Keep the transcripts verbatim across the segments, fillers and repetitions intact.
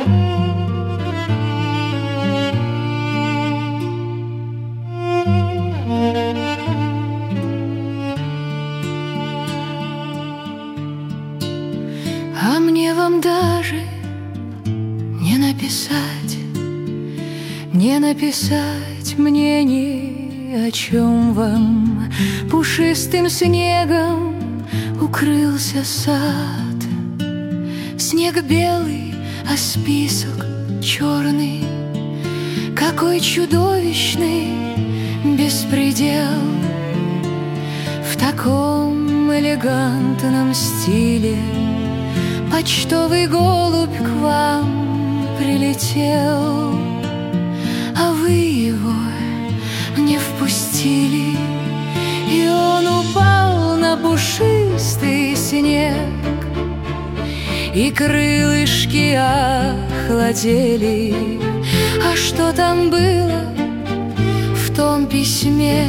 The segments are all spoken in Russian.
А мне вам даже не написать, не написать мне ни о чем вам. Пушистым снегом укрылся сад. Снег белый, а список черный. Какой чудовищный беспредел! В таком элегантном стиле почтовый голубь к вам прилетел, а вы его не впустили, и он упал на пушистый снег, и крылышки охладели. А что там было в том письме,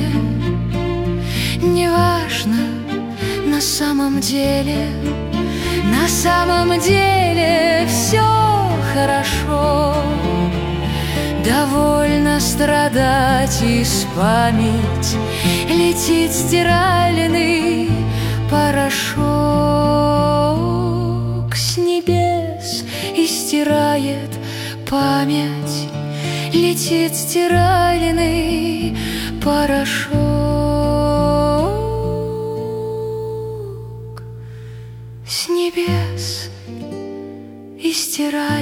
неважно на самом деле. На самом деле все хорошо. Довольно страдать, из память летит стиральный порошок с небес и стирает память. Летит стиральный порошок с небес и стирает